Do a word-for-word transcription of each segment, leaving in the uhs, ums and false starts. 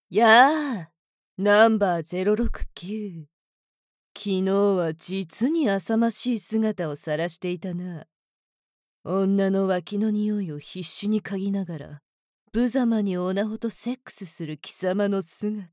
やあ、ナンバーゼロろくきゅう。昨日は実に浅ましい姿を晒していたな。女の脇の匂いを必死に嗅ぎながら、無様にオナホとセックスする貴様の姿。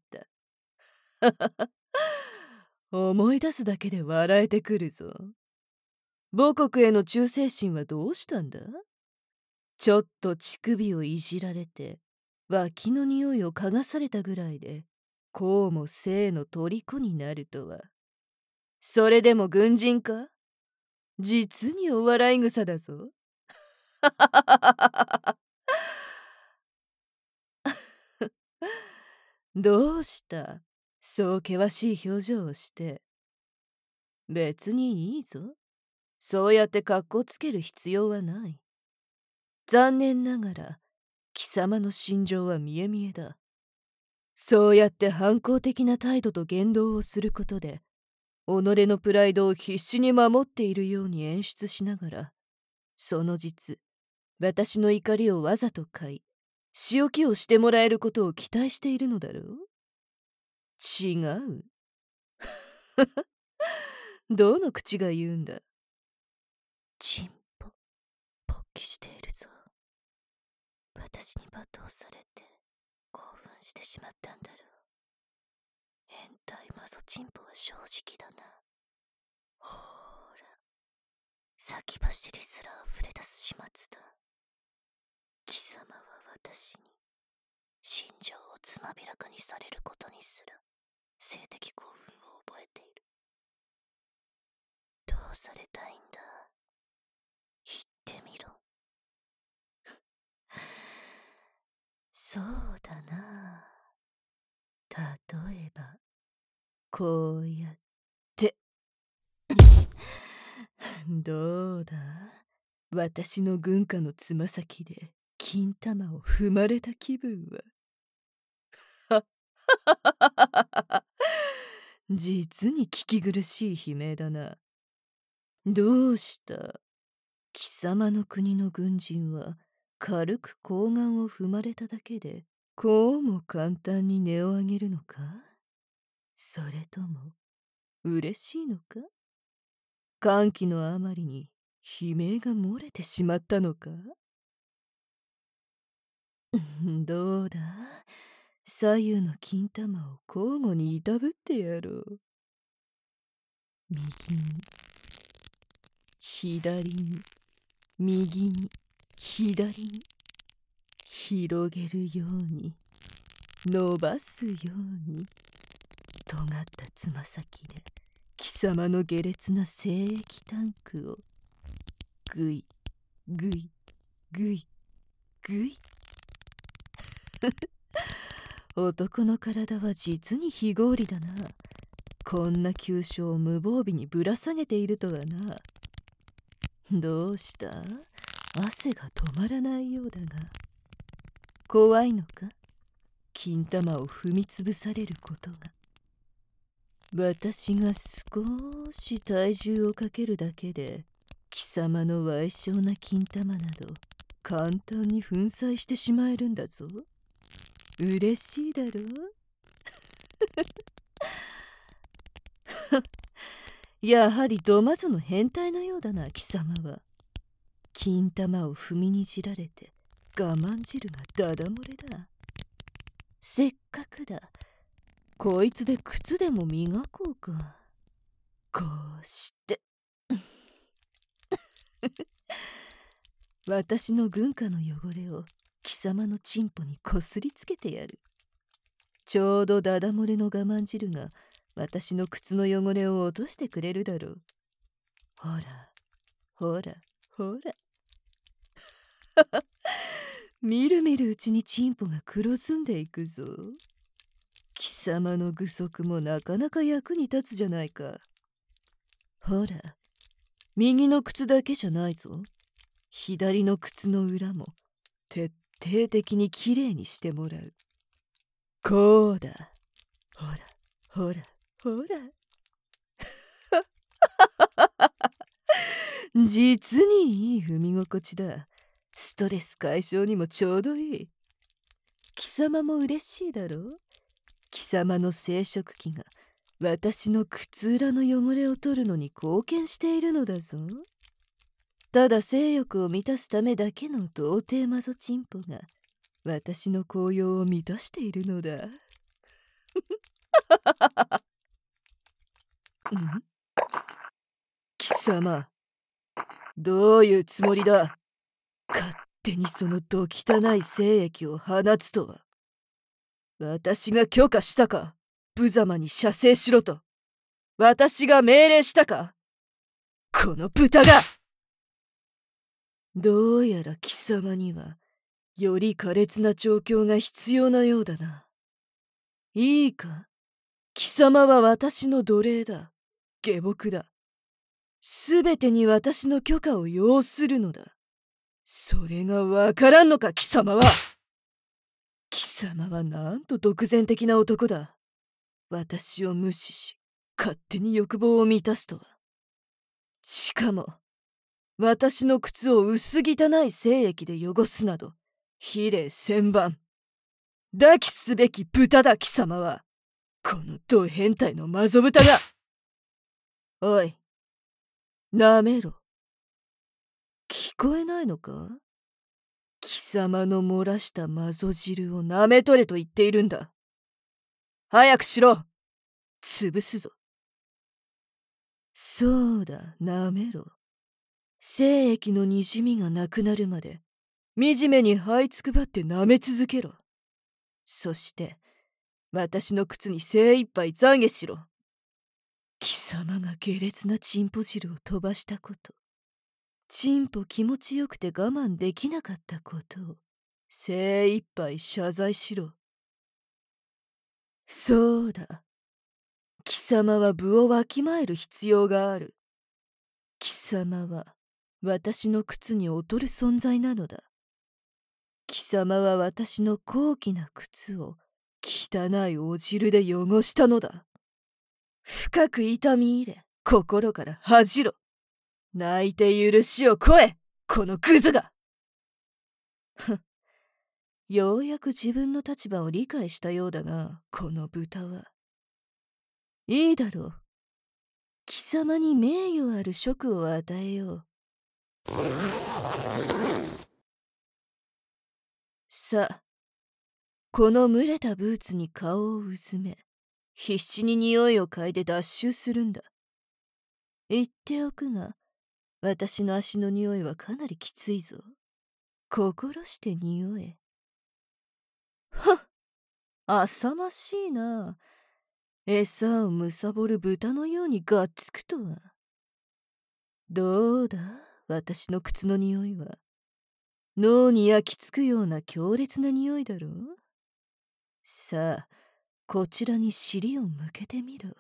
思い出すだけで笑えてくるぞ。母国への忠誠心はどうしたんだ？ちょっと乳首をいじられて、脇の匂いを嗅がされたぐらいで、こうも性の虜になるとは。それでも軍人か？実にお笑い草だぞ。どうした？そう険しい表情をして。別にいいぞ。そうやって格好つける必要はない。残念ながら、貴様の心情は見え見えだ。そうやって反抗的な態度と言動をすることで、己のプライドを必死に守っているように演出しながら、その実、私の怒りをわざと買い、仕置きをしてもらえることを期待しているのだろう？違う。どの口が言うんだ？チンポ、勃起しているぞ。私に罵倒されて興奮してしまったんだろう。変態マゾチンポは正直だな。ほーら、先走りすら溢れ出す始末だ。貴様は私に心情をつまびらかにされることにすら性的興奮を覚えている。どうされたいんだ？言ってみろ。そうだな。例えばこうやってどうだ？私の軍歌のつま先で金玉を踏まれた気分は。実に聞き苦しい悲鳴だな。どうした？貴様の国の軍人は軽く睾丸を踏まれただけでこうも簡単に音を上げるのか？それとも嬉しいのか？歓喜のあまりに悲鳴が漏れてしまったのか？どうだ？左右の金玉を交互にいたぶってやろう。右に左に右に左に広げるように伸ばすように尖ったつま先で貴様の下劣な精液タンクをぐいぐいぐいぐい。男の体は実に非合理だな。こんな急所を無防備にぶら下げているとはな。どうした？汗が止まらないようだが。怖いのか？金玉を踏みつぶされることが。私が少し体重をかけるだけで貴様の矮小な金玉など簡単に粉砕してしまえるんだぞ。嬉しいだろう？やはりドマゾの変態のようだな、貴様は。金玉を踏みにじられて我慢汁がダダ漏れだ。せっかくだ。こいつで靴でも磨こうか。こうして私の軍歌の汚れを貴様のチンポにこすりつけてやる。ちょうどダダ漏れの我慢汁が私の靴の汚れを落としてくれるだろう。ほらほらほら。みるみるうちにチンポが黒ずんでいくぞ。貴様の具足もなかなか役に立つじゃないか。ほら、右の靴だけじゃないぞ。左の靴の裏も徹底的にきれいにしてもらう。こうだ。ほらほらほら。実にいい踏み心地だ。ストレス解消にもちょうどいい。貴様も嬉しいだろう？ 貴様の生殖器が私の靴裏の汚れを取るのに貢献しているのだぞ。ただ性欲を満たすためだけの童貞マゾチンポが私の効用を満たしているのだ。ん貴様、どういうつもりだ。勝手にそのど汚い精液を放つとは。私が許可したか。無様に射精しろと私が命令したか。この豚が。どうやら貴様にはより苛烈な調教が必要なようだな。いいか、貴様は私の奴隷だ。下僕だ。すべてに私の許可を要するのだ。それがわからんのか、貴様は。貴様はなんと独善的な男だ。私を無視し、勝手に欲望を満たすとは。しかも、私の靴を薄汚い精液で汚すなど、非礼千万。抱きすべき豚だ、貴様は。このド変態のマゾ豚が。おい、なめろ。聞こえないのか？貴様の漏らしたマゾ汁をなめとれと言っているんだ。早くしろ。潰すぞ。そうだ、なめろ。精液のにじみがなくなるまで惨めに這いつくばって舐め続けろ。そして私の靴に精一杯懺悔しろ。貴様が下劣なチンポ汁を飛ばしたこと、チンポ気持ちよくて我慢できなかったことを精一杯謝罪しろ。そうだ、貴様は部をわきまえる必要がある。貴様は私の靴に劣る存在なのだ。貴様は私の高貴な靴を汚いお汁で汚したのだ。深く痛み入れ、心から恥じろ。泣いて許しをこえ、このクズが。ふん、ようやく自分の立場を理解したようだな、この豚は。いいだろう。貴様に名誉ある職を与えよう。さあ、この蒸れたブーツに顔をうずめ、必死に匂いを嗅いで脱臭するんだ。言っておくが、私の足の匂いはかなりきついぞ。心して匂え。はっ、浅ましいな。餌をむさぼる豚のようにがっつくとは。どうだ、私の靴の匂いは。脳に焼き付くような強烈な匂いだろう。さあ、こちらに尻を向けてみろ。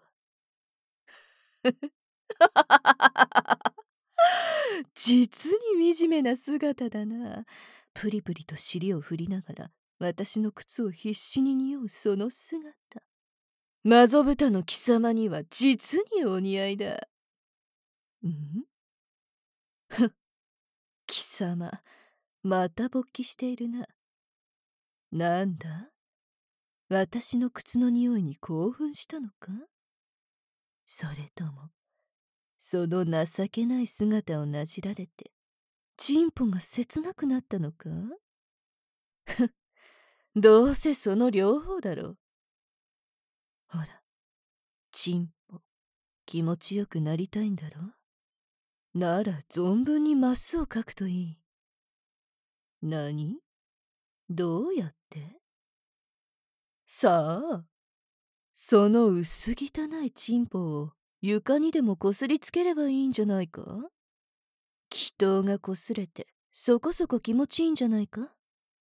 実に惨めな姿だな。プリプリと尻を振りながら私の靴を必死に匂うその姿。マゾ豚の貴様には実にお似合いだ。ん？ふん、貴様、また勃起しているな。なんだ？私の靴の匂いに興奮したのか？それとも、その情けない姿をなじられて、チンポが切なくなったのか？ふん、どうせその両方だろう。ほら、チンポ、気持ちよくなりたいんだろ？なら存分にマスを描くといい。何？どうやって？さあ、その薄汚いチンポを床にでもこすりつければいいんじゃないか？祈祷がこすれてそこそこ気持ちいいんじゃないか？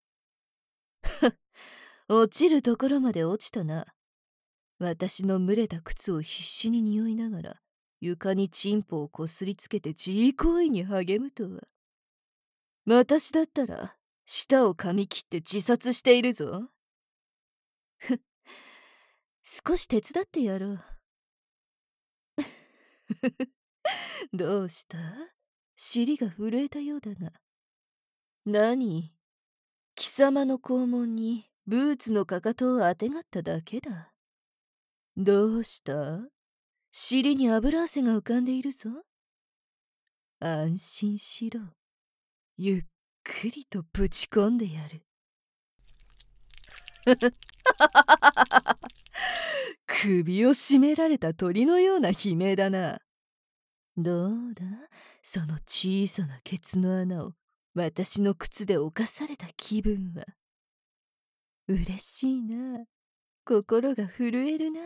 落ちるところまで落ちたな。私の蒸れた靴を必死に匂いながら床にチンポをこすりつけて自慰行為に励むとは。私だったら舌を噛み切って自殺しているぞ。ふっ、少し手伝ってやろう。どうした？尻が震えたようだが。何？貴様の肛門にブーツのかかとをあてがっただけだ。 どうした？尻に油汗が浮かんでいるぞ。安心しろ。ゆっくりとぶち込んでやる。首を絞められた鳥のような悲鳴だな。どうだ、その小さなケツの穴を私の靴で侵された気分は。嬉しいな。心が震えるな。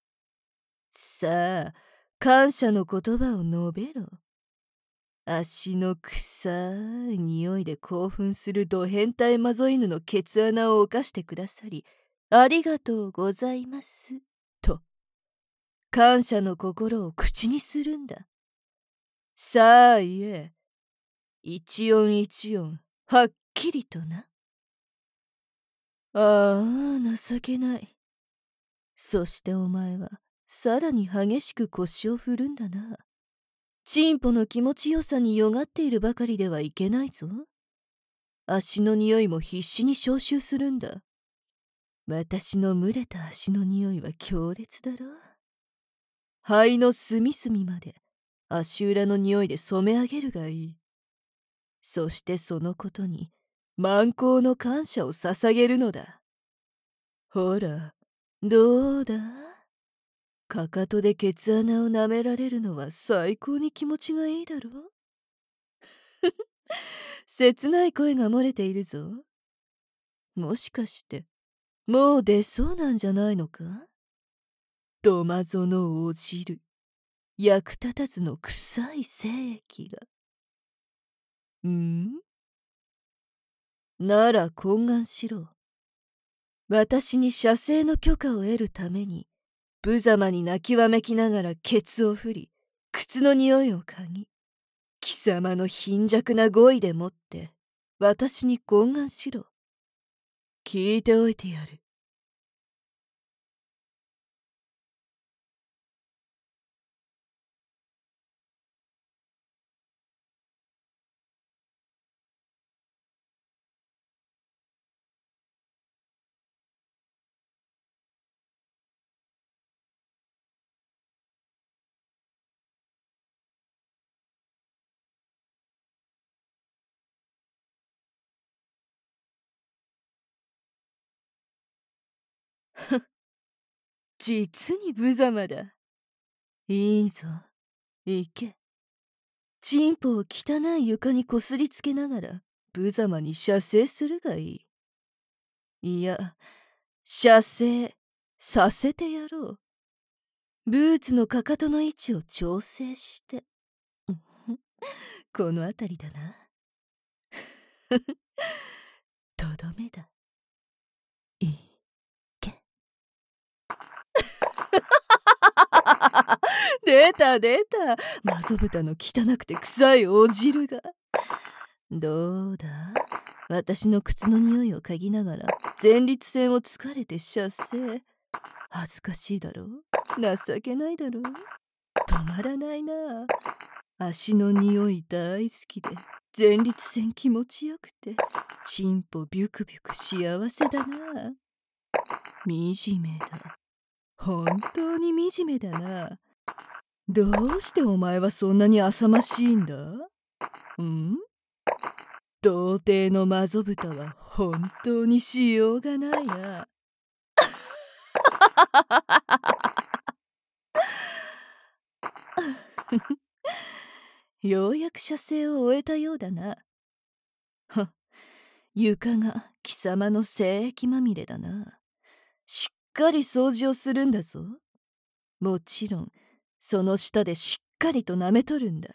さあ、感謝の言葉を述べろ。足の臭い匂いで興奮するド変態マゾ犬のケツ穴を犯してくださり、ありがとうございます。と、感謝の心を口にするんだ。さあ言え。一音一音、はっきりとな。ああ、情けない。そしてお前は、さらに激しく腰を振るんだな。チンポの気持ちよさによがっているばかりではいけないぞ。足の匂いも必死に消臭するんだ。私の蒸れた足の匂いは強烈だろ。肺の隅々まで足裏の匂いで染め上げるがいい。そしてそのことに満行の感謝を捧げるのだ。ほら、どうだ？かかとでケツ穴を舐められるのは最高に気持ちがいいだろう。切ない声が漏れているぞ。もしかしてもう出そうなんじゃないのか？どまぞのお汁、役立たずの臭い精液が。ん？なら懇願しろ。私に射精の許可を得るために無様に泣きわめきながらケツを振り、靴の匂いを嗅ぎ、貴様の貧弱な語彙でもって私に懇願しろ。聞いておいてやる。実に無様だ。いいぞ、行け。チンポを汚い床にこすりつけながら無様に射精するがいい。いや、射精させてやろう。ブーツのかかとの位置を調整して。この辺りだな。とどめだ。いけ。出た出た。マゾ豚の汚くて臭いお汁が。どうだ、私の靴の匂いを嗅ぎながら前立腺を疲れて射精。恥ずかしいだろう。情けないだろう。止まらないな。足の匂い大好きで前立腺気持ちよくてチンポビュクビュク幸せだな。惨めだ。本当に惨めだな。どうしてお前はそんなに浅ましいんだ？ん？童貞のマゾ豚は本当にしようがないな。ようやく射精を終えたようだな。はっ、床が貴様の精液まみれだな。しっかり掃除をするんだぞ。もちろんその下でしっかりと舐めとるんだ。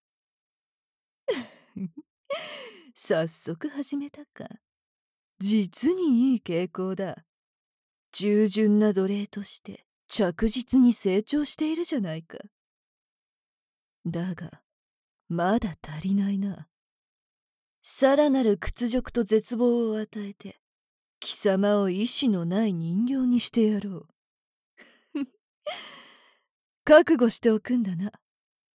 早速始めたか。実にいい傾向だ。従順な奴隷として着実に成長しているじゃないか。だがまだ足りないな。さらなる屈辱と絶望を与えて貴様を意志のない人形にしてやろう。覚悟しておくんだな。